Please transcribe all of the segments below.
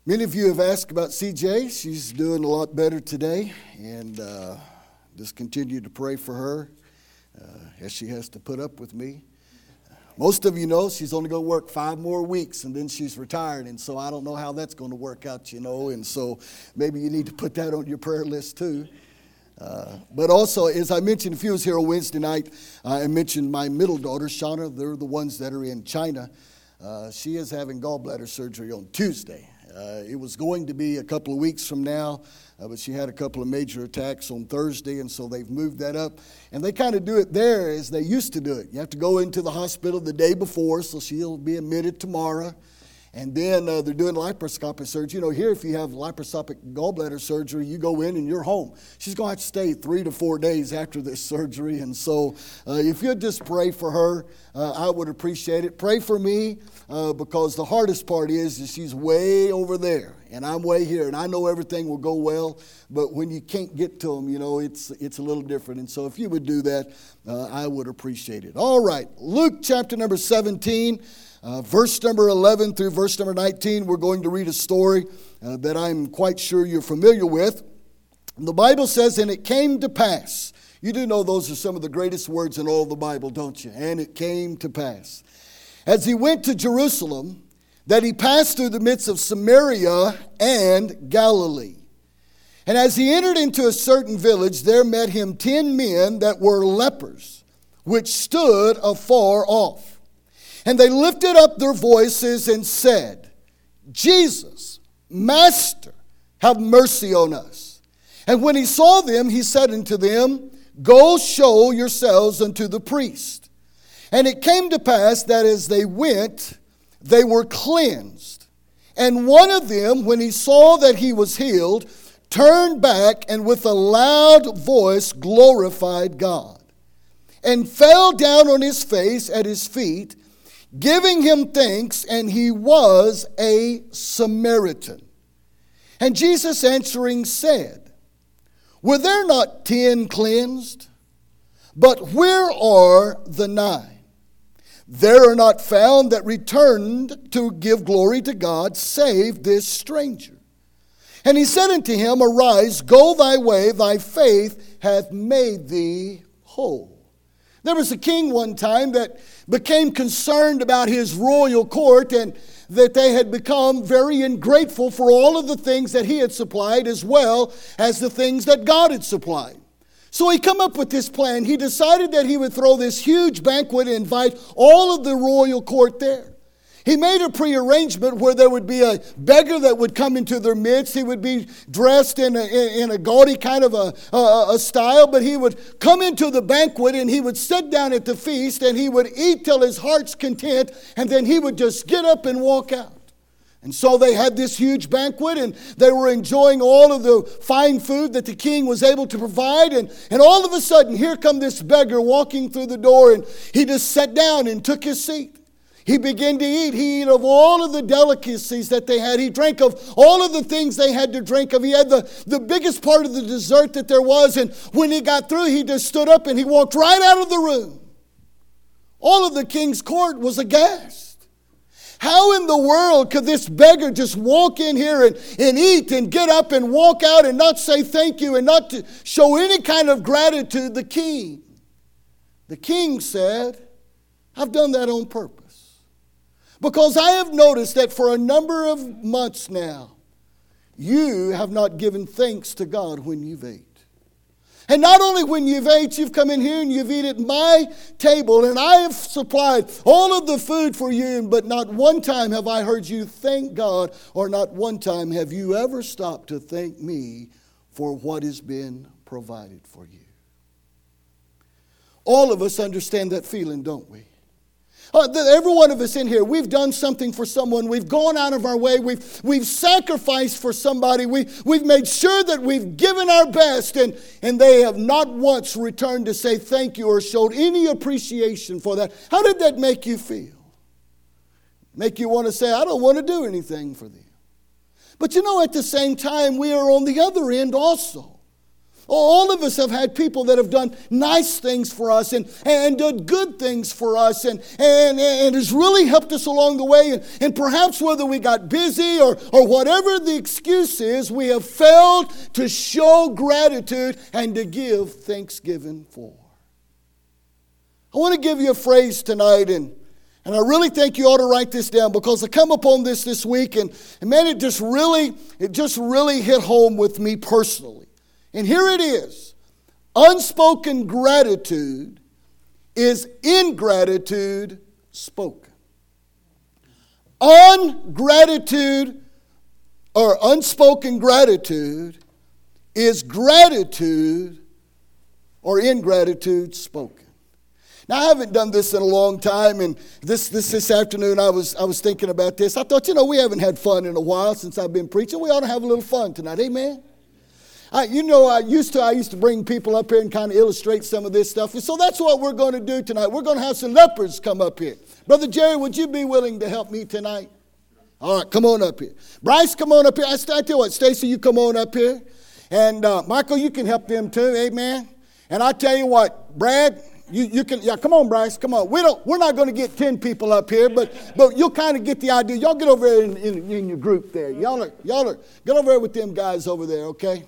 Many of you have asked about CJ. She's doing a lot better today, and just continue to pray for her as she has to put up with me. Most of you know she's only going to work 5 more weeks, and then she's retired, and so I don't know how that's going to work out, and so maybe you need to put that on your prayer list too. But also, as I mentioned, if you was here on Wednesday night, I mentioned my middle daughter, Shauna. They're the ones that are in China. She is having gallbladder surgery on Tuesday. It was going to be a couple of weeks from now, but she had a couple of major attacks on Thursday, and so they've moved that up. And they kind of do it there as they used to do it. You have to go into the hospital the day before, so she'll be admitted tomorrow. And then they're doing laparoscopic surgery. Here if you have laparoscopic gallbladder surgery, you go in and you're home. She's going to have to stay 3 to 4 days after this surgery. And so if you'd just pray for her, I would appreciate it. Pray for me because the hardest part is she's way over there and I'm way here. And I know everything will go well, but when you can't get to them, it's a little different. And so if you would do that, I would appreciate it. All right, Luke chapter number 17. Verse number 11 through verse number 19, we're going to read a story that I'm quite sure you're familiar with. The Bible says, and it came to pass. You do know those are some of the greatest words in all the Bible, don't you? And it came to pass. As he went to Jerusalem, that he passed through the midst of Samaria and Galilee. And as he entered into a certain village, there met him 10 men that were lepers, which stood afar off. And they lifted up their voices and said, Jesus, Master, have mercy on us. And when he saw them, he said unto them, Go show yourselves unto the priest. And it came to pass that as they went, they were cleansed. And one of them, when he saw that he was healed, turned back and with a loud voice glorified God. And fell down on his face at his feet, giving him thanks, and he was a Samaritan. And Jesus answering said, Were there not 10 cleansed? But where are the 9? There are not found that returned to give glory to God, save this stranger. And he said unto him, Arise, go thy way, thy faith hath made thee whole. There was a king one time that became concerned about his royal court and that they had become very ungrateful for all of the things that he had supplied as well as the things that God had supplied. So he come up with this plan. He decided that he would throw this huge banquet and invite all of the royal court there. He made a prearrangement where there would be a beggar that would come into their midst. He would be dressed in a gaudy kind of a style, but he would come into the banquet and he would sit down at the feast and he would eat till his heart's content, and then he would just get up and walk out. And so they had this huge banquet and they were enjoying all of the fine food that the king was able to provide. And all of a sudden, here come this beggar walking through the door, and he just sat down and took his seat. He began to eat. He ate of all of the delicacies that they had. He drank of all of the things they had to drink of. He had the biggest part of the dessert that there was. And when he got through, he just stood up and he walked right out of the room. All of the king's court was aghast. How in the world could this beggar just walk in here and eat and get up and walk out and not say thank you and not to show any kind of gratitude to the king? The king said, I've done that on purpose. Because I have noticed that for a number of months now, you have not given thanks to God when you've ate. And not only when you've ate, you've come in here and you've eaten at my table, and I have supplied all of the food for you, but not one time have I heard you thank God, or not one time have you ever stopped to thank me for what has been provided for you. All of us understand that feeling, don't we? Every one of us in here, we've done something for someone. We've gone out of our way. We've sacrificed for somebody. We've made sure that we've given our best, and they have not once returned to say thank you or showed any appreciation for that. How did that make you feel? Make you want to say, I don't want to do anything for them. But at the same time, we are on the other end also. All of us have had people that have done nice things for us and done good things for us and has really helped us along the way. And perhaps whether we got busy or whatever the excuse is, we have failed to show gratitude and to give thanksgiving for. I want to give you a phrase tonight, and I really think you ought to write this down because I come upon this week, and man, it just really hit home with me personally. And here it is. Unspoken gratitude is ingratitude spoken. Ungratitude or unspoken gratitude is gratitude or ingratitude spoken. Now, I haven't done this in a long time, and this afternoon I was thinking about this. I thought, we haven't had fun in a while since I've been preaching. We ought to have a little fun tonight. Amen? I used to bring people up here and kind of illustrate some of this stuff. And so that's what we're going to do tonight. We're going to have some lepers come up here. Brother Jerry, would you be willing to help me tonight? All right, come on up here. Bryce, come on up here. I tell you what, Stacy, you come on up here. And Michael, you can help them too. Amen. And I tell you what, Brad, you can, come on, Bryce, come on. We're not going to get 10 people up here, but you'll kind of get the idea. Y'all get over there in your group there. Y'all are get over there with them guys over there, okay?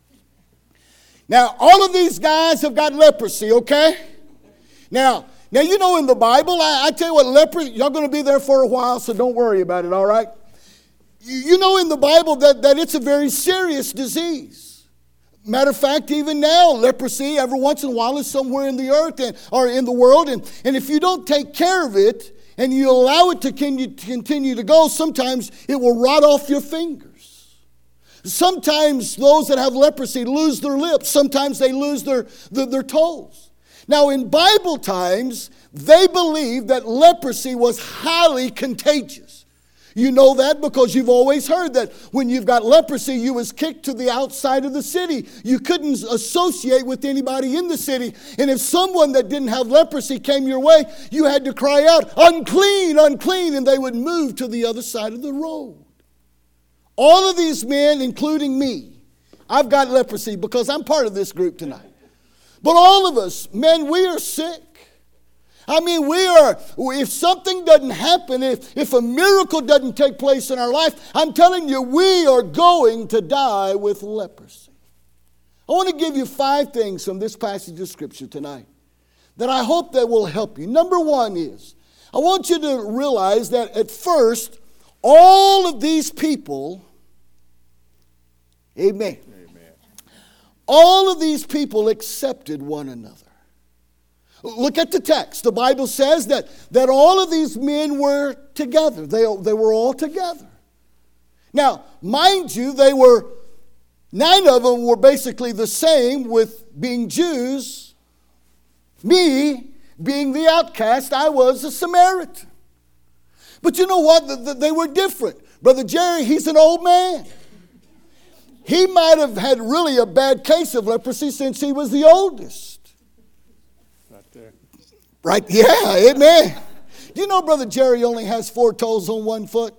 Now, all of these guys have got leprosy, okay? Now in the Bible, I tell you what, leprosy, y'all going to be there for a while, so don't worry about it, all right? You know in the Bible that it's a very serious disease. Matter of fact, even now, leprosy every once in a while is somewhere in the earth or in the world, and if you don't take care of it and you allow it to continue to go, sometimes it will rot off your fingers. Sometimes those that have leprosy lose their lips. Sometimes they lose their toes. Now, in Bible times, they believed that leprosy was highly contagious. You know that because you've always heard that when you've got leprosy, you was kicked to the outside of the city. You couldn't associate with anybody in the city. And if someone that didn't have leprosy came your way, you had to cry out, "Unclean, unclean," and they would move to the other side of the road. All of these men, including me, I've got leprosy because I'm part of this group tonight. But all of us, men, we are sick. I mean, if something doesn't happen, if a miracle doesn't take place in our life, I'm telling you, we are going to die with leprosy. I want to give you 5 things from this passage of Scripture tonight that I hope that will help you. Number 1 is, I want you to realize that at first, all of these people, amen. All of these people accepted one another. Look at the text. The Bible says that all of these men were together. They were all together. Now, mind you, 9 of them were basically the same with being Jews. Me being the outcast, I was a Samaritan. But you know what? They were different. Brother Jerry, he's an old man. He might have had really a bad case of leprosy since he was the oldest. Right there. Right, yeah, amen. Do you know Brother Jerry only has 4 toes on 1 foot?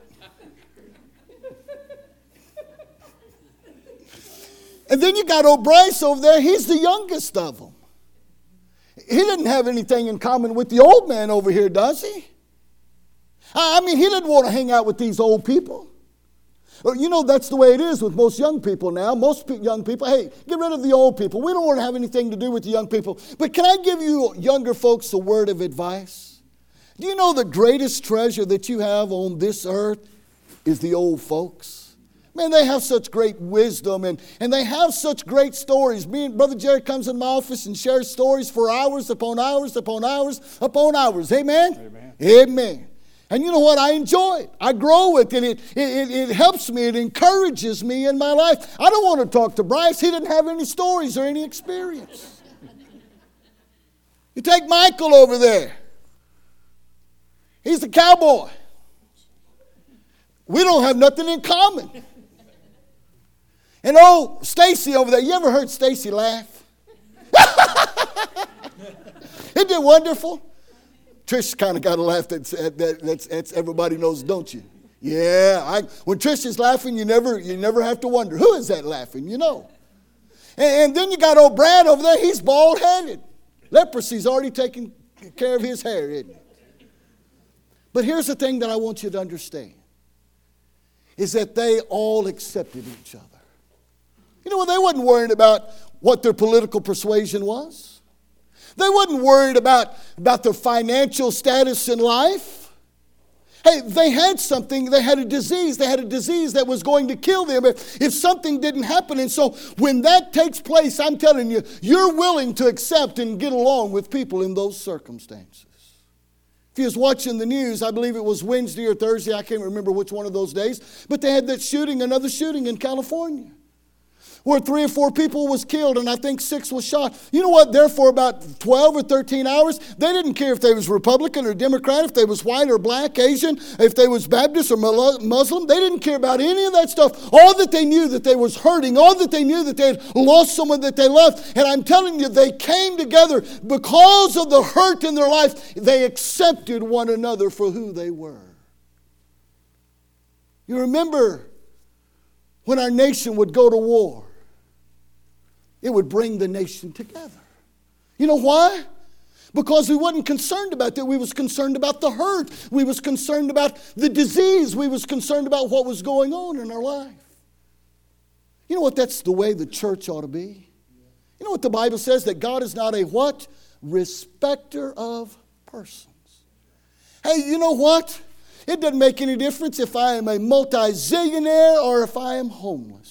And then you got old Bryce over there. He's the youngest of them. He didn't have anything in common with the old man over here, does he? I mean, he didn't want to hang out with these old people. You know, that's the way it is with most young people now. Most young people, hey, get rid of the old people. We don't want to have anything to do with the young people. But can I give you younger folks a word of advice? Do you know the greatest treasure that you have on this earth is the old folks? Man, they have such great wisdom and they have such great stories. Me and Brother Jerry comes in my office and shares stories for hours upon hours upon hours upon hours. Amen? Amen. Amen. And you know what? I enjoy it. I grow with it. It helps me. It encourages me in my life. I don't want to talk to Bryce. He didn't have any stories or any experience. You take Michael over there. He's a cowboy. We don't have nothing in common. And Stacy over there. You ever heard Stacy laugh? Isn't it wonderful? Trish kind of got a laugh that's everybody knows, don't you? Yeah. When Trish is laughing, you never have to wonder, who is that laughing? You know. And then you got old Brad over there, he's bald-headed. Leprosy's already taken care of his hair, isn't it? But here's the thing that I want you to understand, is that they all accepted each other. You know what? They wasn't worried about what their political persuasion was. They wasn't worried about their financial status in life. Hey, they had something, they had a disease. They had a disease that was going to kill them if something didn't happen. And so when that takes place, I'm telling you, you're willing to accept and get along with people in those circumstances. If you was watching the news, I believe it was Wednesday or Thursday, I can't remember which one of those days, but they had that shooting, another shooting in California, where 3 or 4 people was killed and I think 6 was shot. You know what? There for about 12 or 13 hours, they didn't care if they was Republican or Democrat, if they was white or black, Asian, if they was Baptist or Muslim. They didn't care about any of that stuff. All that they knew that they was hurting, all that they knew that they had lost someone that they loved. And I'm telling you, they came together because of the hurt in their life. They accepted one another for who they were. You remember when our nation would go to war, it would bring the nation together. You know why? Because we wasn't concerned about that. We was concerned about the hurt. We was concerned about the disease. We was concerned about what was going on in our life. You know what? That's the way the church ought to be. You know what the Bible says? That God is not a what? Respecter of persons. Hey, you know what? It doesn't make any difference if I am a multi-zillionaire or if I am homeless.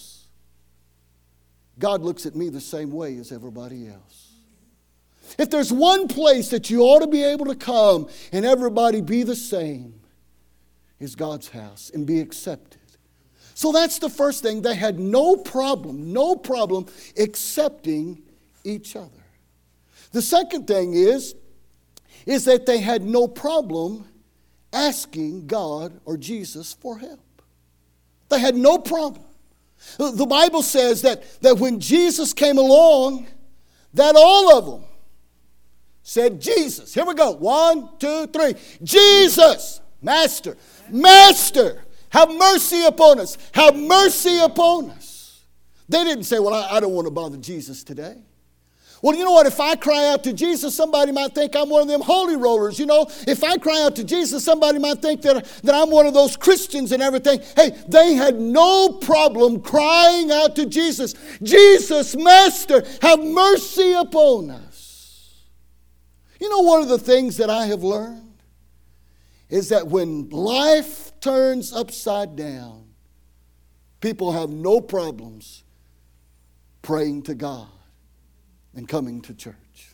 God looks at me the same way as everybody else. If there's one place that you ought to be able to come and everybody be the same, is God's house and be accepted. So that's the first thing. They had no problem accepting each other. The second thing is that they had no problem asking God or Jesus for help. They had no problem. The Bible says that when Jesus came along, that all of them said, Jesus. Here we go. 1, 2, 3. Jesus, Master, Master, have mercy upon us. Have mercy upon us. They didn't say, well, I don't want to bother Jesus today. Well, you know what? If I cry out to Jesus, somebody might think I'm one of them holy rollers. You know, if I cry out to Jesus, somebody might think that I'm one of those Christians and everything. Hey, they had no problem crying out to Jesus. Jesus, Master, have mercy upon us. You know, one of the things that I have learned is that when life turns upside down, people have no problems praying to God and coming to church.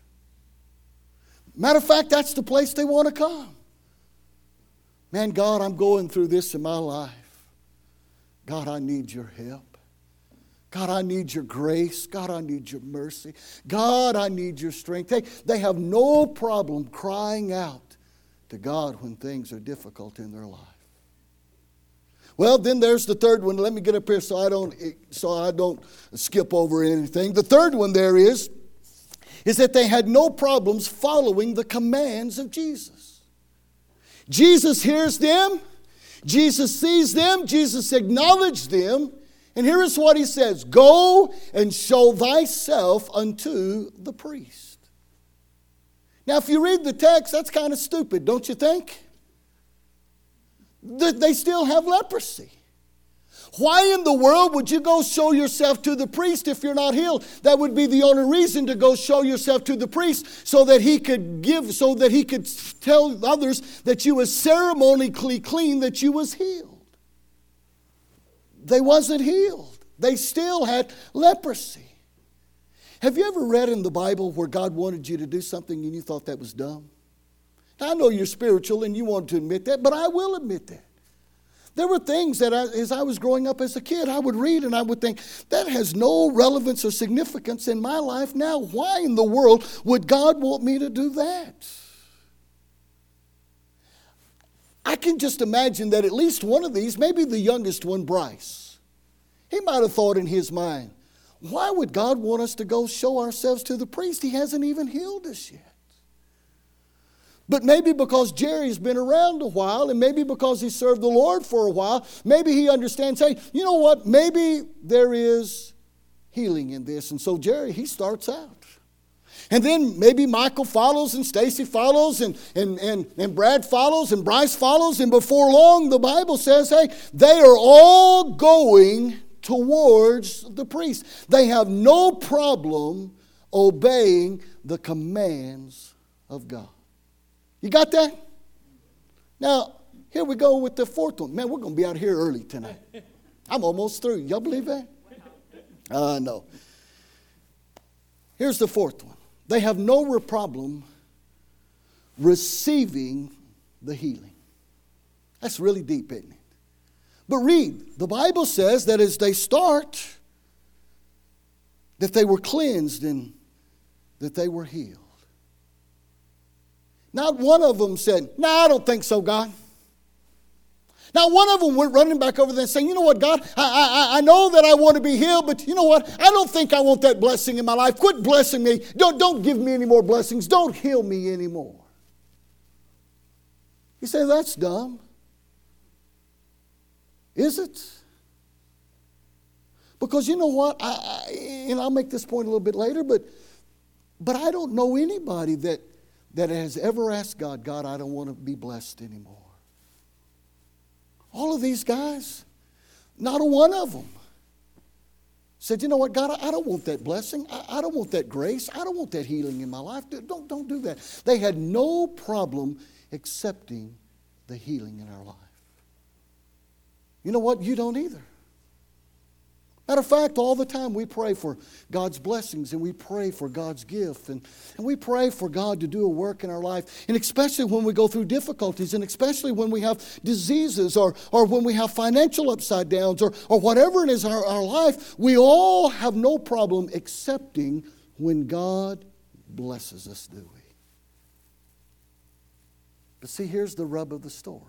Matter of fact, that's the place they want to come. Man, God, I'm going through this in my life. God, I need your help. God, I need your grace. God, I need your mercy. God, I need your strength. They have no problem crying out to God when things are difficult in their life. Well, then there's the third one. Let me get up here so I don't skip over anything. The third one there is that they had no problems following the commands of Jesus. Jesus hears them. Jesus sees them. Jesus acknowledged them. And here is what he says. Go and show thyself unto the priest. Now, if you read the text, that's kind of stupid, don't you think? They still have leprosy. Why in the world would you go show yourself to the priest if you're not healed? That would be the only reason to go show yourself to the priest, so that he could tell others that you was ceremonially clean, that you was healed. They wasn't healed. They still had leprosy. Have you ever read in the Bible where God wanted you to do something and you thought that was dumb? Now, I know you're spiritual and you want to admit that, but I will admit that. There were things that as I was growing up as a kid, I would read and I would think, that has no relevance or significance in my life now. Why in the world would God want me to do that? I can just imagine that at least one of these, maybe the youngest one, Bryce, he might have thought in his mind, why would God want us to go show ourselves to the priest? He hasn't even healed us yet. But maybe because Jerry's been around a while, and maybe because he served the Lord for a while, maybe he understands, hey, you know what? Maybe there is healing in this. And so Jerry, he starts out. And then maybe Michael follows, and Stacy follows, and Brad follows, and Bryce follows. And before long, the Bible says, hey, they are all going towards the priest. They have no problem obeying the commands of God. You got that? Now, here we go with the fourth one. Man, we're going to be out here early tonight. I'm almost through. Y'all believe that? No. Here's the fourth one. They have no problem receiving the healing. That's really deep, isn't it? But read, the Bible says that as they start, that they were cleansed and that they were healed. Not one of them said, "No, I don't think so, God." Now, one of them went running back over there and saying, "You know what, God, I know that I want to be healed, but you know what? I don't think I want that blessing in my life. Quit blessing me. Don't give me any more blessings. Don't heal me anymore." You say, that's dumb. Is it? Because you know what? And I'll make this point a little bit later, but I don't know anybody that has ever asked God, "God, I don't want to be blessed anymore." All of these guys, not a one of them said, "You know what, God, I don't want that blessing. I don't want that grace. I don't want that healing in my life. Don't do that." They had no problem accepting the healing in our life. You know what? You don't either. Matter of fact, all the time we pray for God's blessings, and we pray for God's gift, and we pray for God to do a work in our life. And especially when we go through difficulties, and especially when we have diseases, or when we have financial upside downs, or whatever it is in our life, we all have no problem accepting when God blesses us, do we? But see, here's the rub of the story.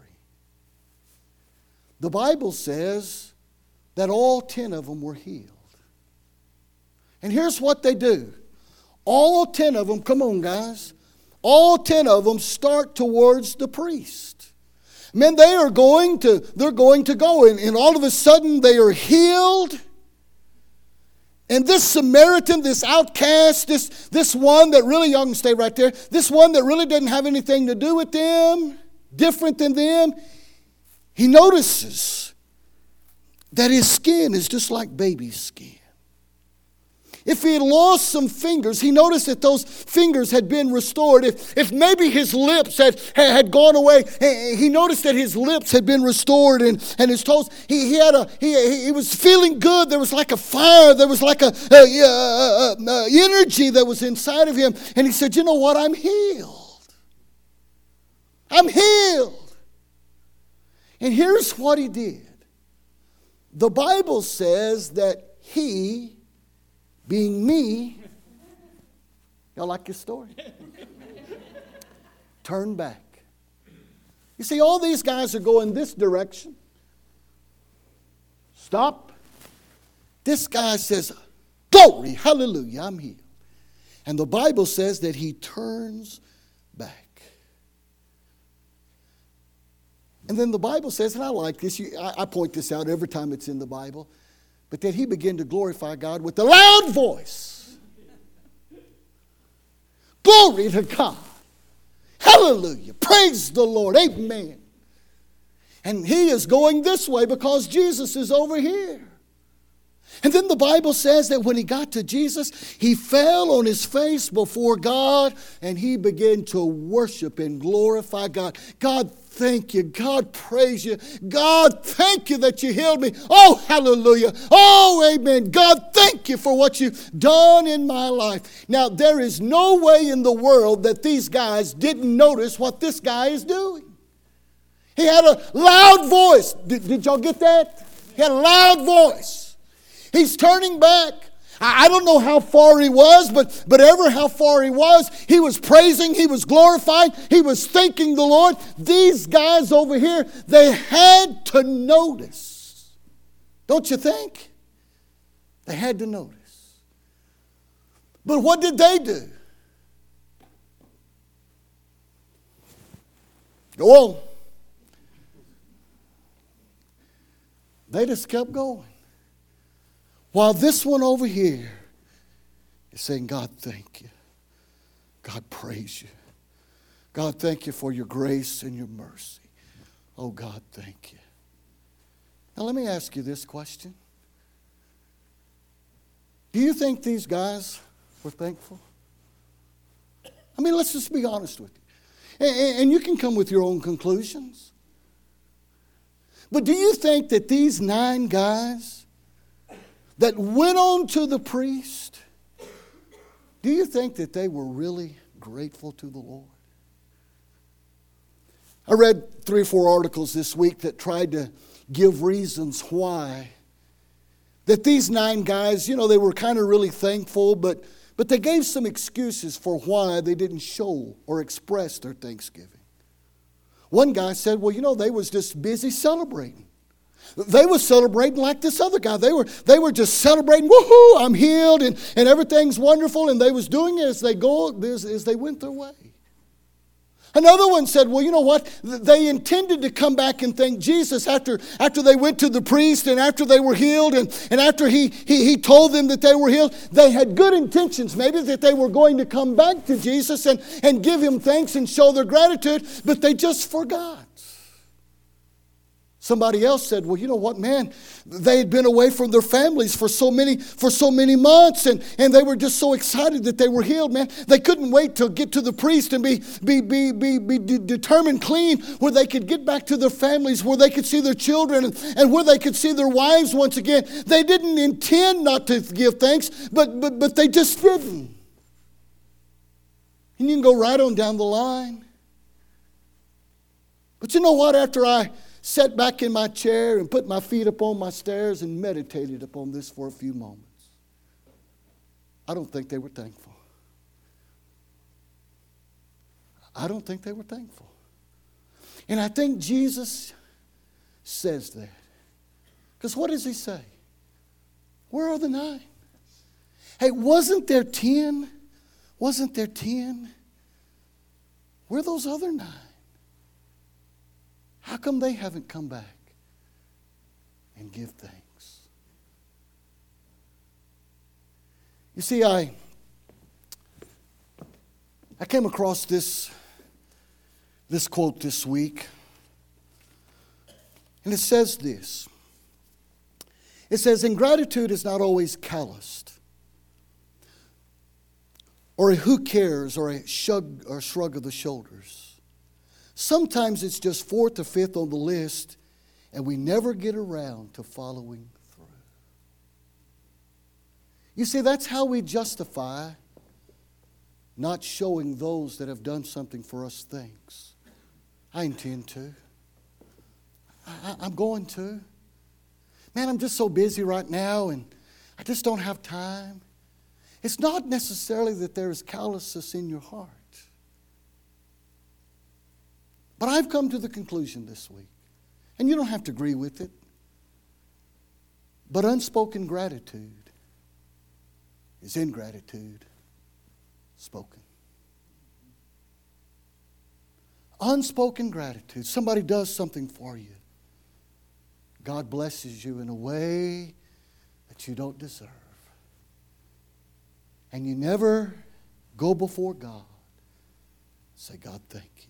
The Bible says that all 10 of them were healed. And here's what they do. All 10 of them, come on guys, all 10 of them start towards the priest. Men, they're going to go, and all of a sudden they are healed. And this Samaritan, this outcast, this one that really, y'all can stay right there, this one that really doesn't have anything to do with them, different than them, he notices that his skin is just like baby's skin. If he had lost some fingers, he noticed that those fingers had been restored. If maybe his lips had gone away, he noticed that his lips had been restored, and his toes. He was feeling good. There was like a fire. There was like a energy that was inside of him. And he said, "You know what? I'm healed. I'm healed." And here's what he did. The Bible says that he, being me, y'all like this story? Turned back. You see, all these guys are going this direction. Stop. This guy says, "Glory, hallelujah, I'm healed." And the Bible says that he turns back. And then the Bible says, and I like this, I point this out every time it's in the Bible, but that he began to glorify God with a loud voice. Glory to God. Hallelujah. Praise the Lord. Amen. And he is going this way because Jesus is over here. And then the Bible says that when he got to Jesus, he fell on his face before God and he began to worship and glorify God. "God, thank you. God, praise you. God, thank you that you healed me. Oh, hallelujah. Oh, amen. God, thank you for what you've done in my life." Now, there is no way in the world that these guys didn't notice what this guy is doing. He had a loud voice. Did y'all get that? He had a loud voice. He's turning back. I don't know how far he was, but ever how far he was praising, he was glorifying, he was thanking the Lord. These guys over here, they had to notice. Don't you think? They had to notice. But what did they do? Go on. They just kept going. While this one over here is saying, God, thank you. God, praise you. God, thank you for your grace and your mercy. Oh, God, thank you. Now, let me ask you this question. Do you think these guys were thankful? I mean, let's just be honest with you. And you can come with your own conclusions. But do you think that these 9 guys that went on to the priest, do you think that they were really grateful to the Lord? I read 3 or 4 articles this week that tried to give reasons why. That these 9 guys, they were kind of really thankful, but they gave some excuses for why they didn't show or express their thanksgiving. One guy said, well, they was just busy celebrating. They were celebrating like this other guy. They were just celebrating, woohoo, I'm healed, and everything's wonderful, and they was doing it as they went their way. Another one said, well, you know what? They intended to come back and thank Jesus after they went to the priest and after they were healed and after he told them that they were healed. They had good intentions, maybe that they were going to come back to Jesus and give him thanks and show their gratitude, but they just forgot. Somebody else said, well, you know what, man, they had been away from their families for so many months, and they were just so excited that they were healed, man. They couldn't wait to get to the priest and be determined clean, where they could get back to their families, where they could see their children, and where they could see their wives once again. They didn't intend not to give thanks, but they just didn't. And you can go right on down the line. But you know what? After I sat back in my chair and put my feet upon my stairs and meditated upon this for a few moments, I don't think they were thankful. I don't think they were thankful. And I think Jesus says that. Because what does he say? Where are the 9? Hey, wasn't there 10? Wasn't there 10? Where are those other 9? How come they haven't come back and give thanks? You see, I came across this quote this week, and it says this. It says, ingratitude is not always calloused, or a who cares, or a shrug of the shoulders. Sometimes it's just 4th or 5th on the list, and we never get around to following through. You see, that's how we justify not showing those that have done something for us thanks. I intend to. I'm going to. Man, I'm just so busy right now, and I just don't have time. It's not necessarily that there is callousness in your heart. But I've come to the conclusion this week, and you don't have to agree with it, but unspoken gratitude is ingratitude spoken. Unspoken gratitude. Somebody does something for you. God blesses you in a way that you don't deserve. And you never go before God and say, God, thank you.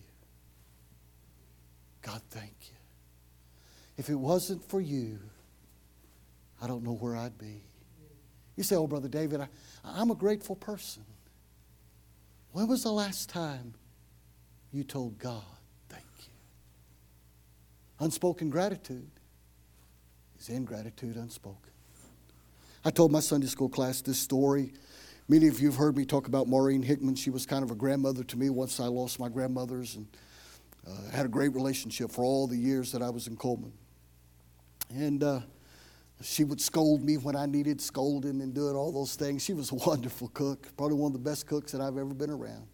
God, thank you. If it wasn't for you, I don't know where I'd be. You say, oh, Brother David, I'm a grateful person. When was the last time you told God, thank you? Unspoken gratitude is ingratitude unspoken. I told my Sunday school class this story. Many of you have heard me talk about Maureen Hickman. She was kind of a grandmother to me once I lost my grandmothers, and had a great relationship for all the years that I was in Coleman. And she would scold me when I needed scolding and doing all those things. She was a wonderful cook, probably one of the best cooks that I've ever been around.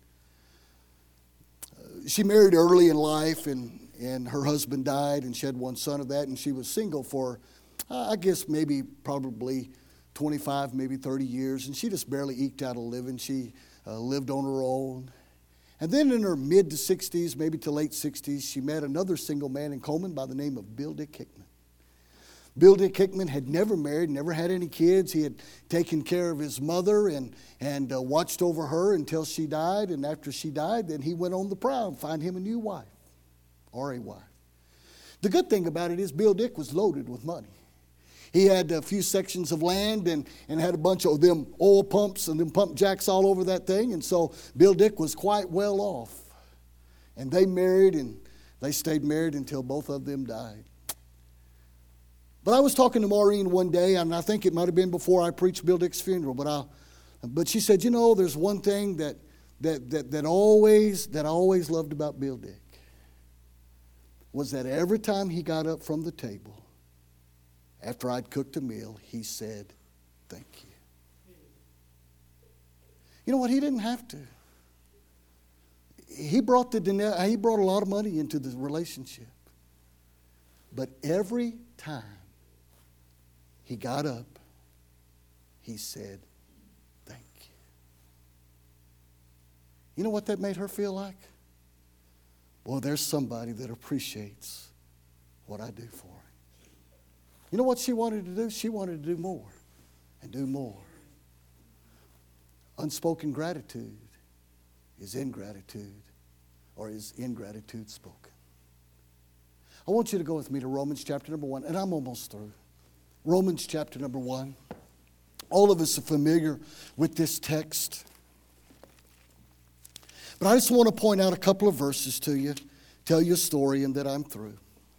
She married early in life, and her husband died, and she had one son of that, and she was single for, I guess, probably 25, maybe 30 years, and she just barely eked out a living. She lived on her own. And then in her mid to 60s, maybe to late 60s, she met another single man in Coleman by the name of Bill Dick Hickman. Bill Dick Hickman had never married, never had any kids. He had taken care of his mother and watched over her until she died. And after she died, then he went on the prowl and found him a new wife or a wife. The good thing about it is Bill Dick was loaded with money. He had a few sections of land and had a bunch of them oil pumps and them pump jacks all over that thing. And so Bill Dick was quite well off. And they married, and they stayed married until both of them died. But I was talking to Maureen one day, and I think it might have been before I preached Bill Dick's funeral. But she said, you know, there's one thing that I always loved about Bill Dick was that every time he got up from the table, after I'd cooked a meal, he said, "Thank you." You know what? He didn't have to. He brought a lot of money into the relationship. But every time he got up, he said, "Thank you." You know what that made her feel like? Well, there's somebody that appreciates what I do for him. You know what she wanted to do? She wanted to do more and do more. Unspoken gratitude is ingratitude, or is ingratitude spoken. I want you to go with me to Romans chapter number 1, and I'm almost through. Romans chapter number 1. All of us are familiar with this text. But I just want to point out a couple of verses to you, tell you a story, and then I'm through.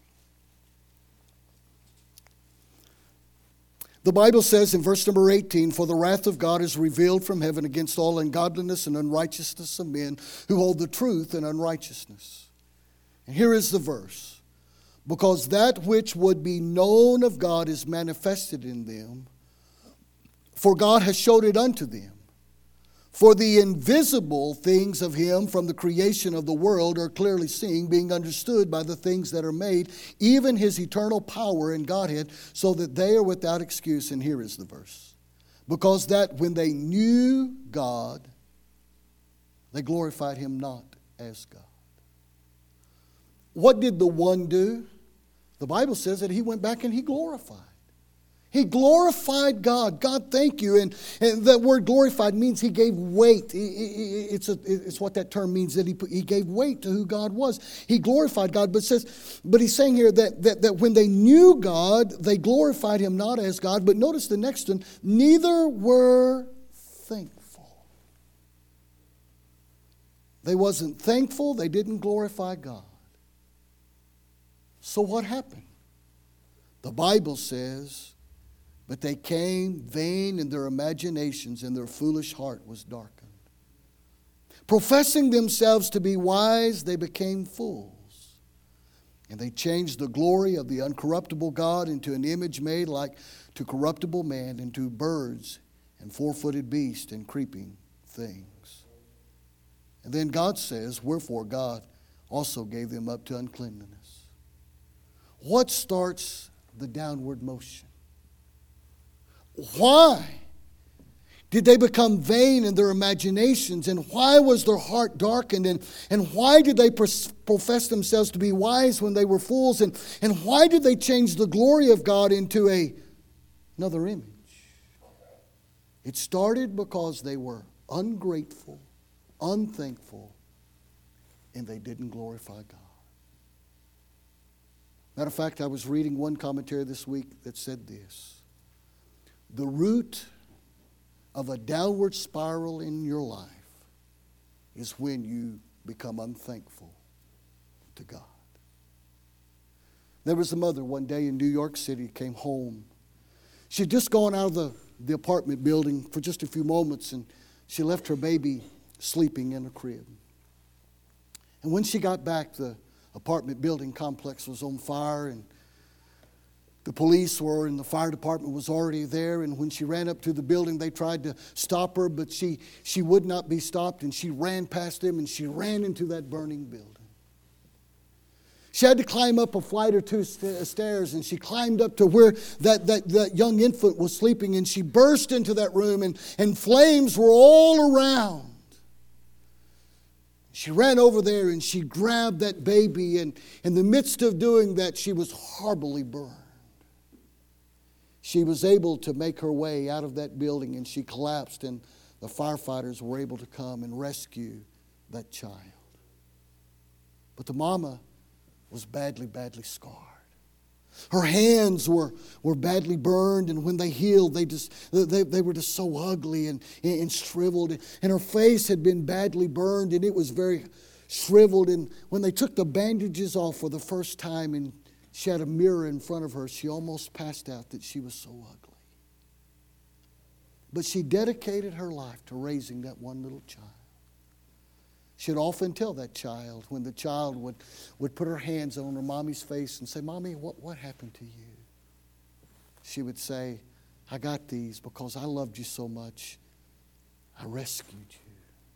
The Bible says in verse number 18, "For the wrath of God is revealed from heaven against all ungodliness and unrighteousness of men who hold the truth in unrighteousness." And here is the verse. "Because that which would be known of God is manifested in them, for God has showed it unto them. For the invisible things of him from the creation of the world are clearly seen, being understood by the things that are made, even his eternal power and Godhead, so that they are without excuse." And here is the verse. "Because that when they knew God, they glorified him not as God." What did the one do? The Bible says that he went back and he glorified. He glorified God. God, thank you. And that word glorified means he gave weight. It's what that term means, that he gave weight to who God was. He glorified God. But he's saying here that when they knew God, they glorified him not as God. But notice the next one, neither were thankful. They wasn't thankful. They didn't glorify God. So what happened? The Bible says, "But they came vain in their imaginations, and their foolish heart was darkened. Professing themselves to be wise, they became fools. And they changed the glory of the uncorruptible God into an image made like to corruptible man, and to birds and four-footed beasts and creeping things." And then God says, "Wherefore God also gave them up to uncleanness." What starts the downward motion? Why did they become vain in their imaginations? And why was their heart darkened? And why did they profess themselves to be wise when they were fools? And why did they change the glory of God into another image? It started because they were ungrateful, unthankful, and they didn't glorify God. Matter of fact, I was reading one commentary this week that said this: the root of a downward spiral in your life is when you become unthankful to God. There was a mother one day in New York City, came home. She had just gone out of the apartment building for just a few moments, and she left her baby sleeping in a crib. And when she got back, the apartment building complex was on fire, and the police were, and the fire department was already there. And when she ran up to the building, they tried to stop her, but she would not be stopped, and she ran past them, and she ran into that burning building. She had to climb up a flight or two stairs, and she climbed up to where that young infant was sleeping, and she burst into that room, and flames were all around. She ran over there, and she grabbed that baby, and in the midst of doing that, she was horribly burned. she was able to make her way out of that building, and she collapsed, and the firefighters were able to come and rescue that child. But the mama was badly, badly scarred. Her hands were badly burned, and when they healed, they were just so ugly and shriveled. And her face had been badly burned, and it was very shriveled. And when they took the bandages off for the first time, and she had a mirror in front of her, she almost passed out that she was so ugly. But she dedicated her life to raising that one little child. She'd often tell that child, when the child would put her hands on her mommy's face and say, "Mommy, what happened to you?" She would say, "I got these because I loved you so much. I rescued you."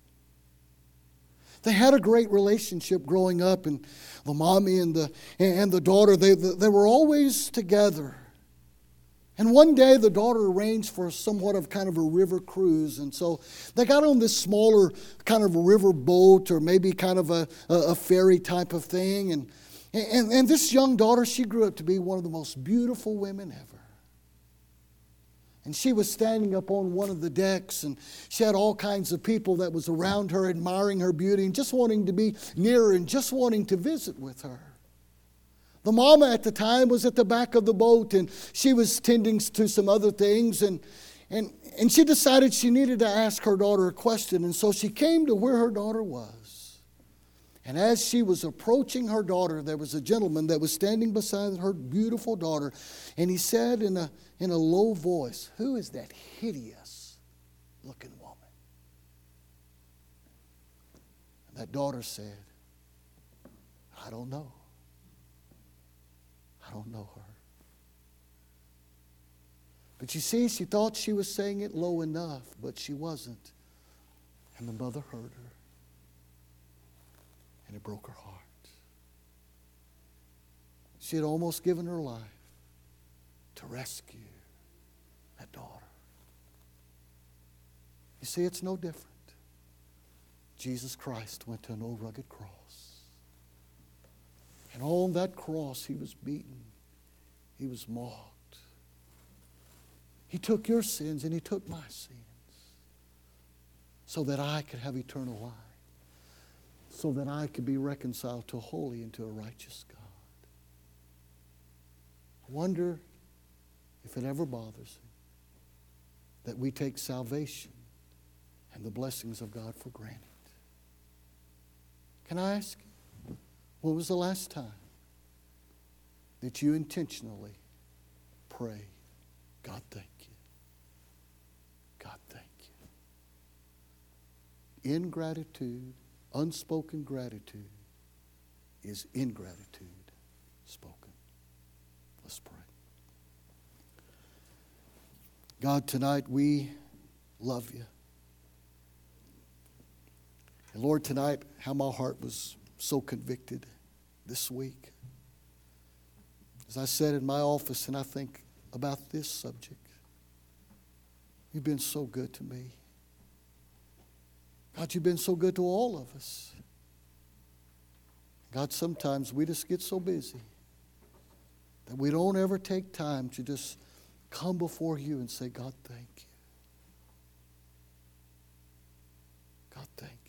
They had a great relationship growing up, and the mommy and the daughter, they were always together. And one day the daughter arranged for somewhat of kind of a river cruise. And so they got on this smaller kind of river boat, or maybe kind of a ferry type of thing. And this young daughter, she grew up to be one of the most beautiful women ever. And she was standing up on one of the decks, and she had all kinds of people that was around her admiring her beauty and just wanting to be near her and just wanting to visit with her. The mama at the time was at the back of the boat, and she was tending to some other things, and she decided she needed to ask her daughter a question. And so she came to where her daughter was. And as she was approaching her daughter, there was a gentleman that was standing beside her beautiful daughter, and he said in a low voice, "Who is that hideous looking woman?" And that daughter said, "I don't know. I don't know her." But you see, she thought she was saying it low enough, but she wasn't. And the mother heard her. And it broke her heart. She had almost given her life to rescue that daughter. You see, it's no different. Jesus Christ went to an old rugged cross. And on that cross, He was beaten. He was mocked. He took your sins and He took my sins so that I could have eternal life, so that I could be reconciled to a holy and to a righteous God. I wonder if it ever bothers Him that we take salvation and the blessings of God for granted. Can I ask you? When was the last time that you intentionally prayed, "God, thank you. God, thank you"? Ingratitude, unspoken gratitude, is ingratitude spoken. Let's pray. God, tonight we love you. And Lord, tonight, how my heart was so convicted this week as I sat in my office and I think about this subject. You've been so good to me. God, You've been so good to all of us. God, sometimes we just get so busy that we don't ever take time to just come before You and say, "God, thank you. God, thank you."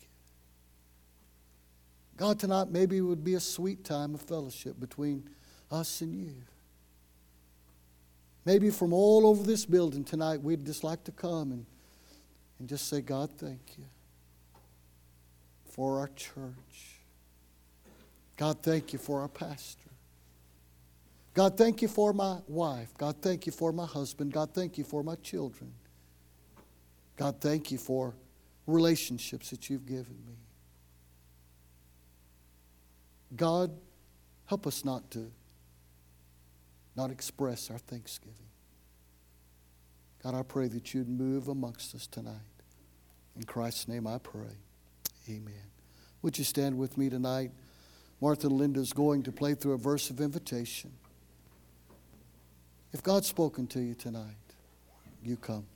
God, tonight maybe it would be a sweet time of fellowship between us and You. Maybe from all over this building tonight, we'd just like to come and just say, "God, thank You for our church. God, thank You for our pastor. God, thank You for my wife. God, thank You for my husband. God, thank You for my children. God, thank You for relationships that You've given me. God, help us not express our thanksgiving. God, I pray that You'd move amongst us tonight. In Christ's name I pray. Amen. Would you stand with me tonight? Martha and Linda is going to play through a verse of invitation. If God's spoken to you tonight, you come.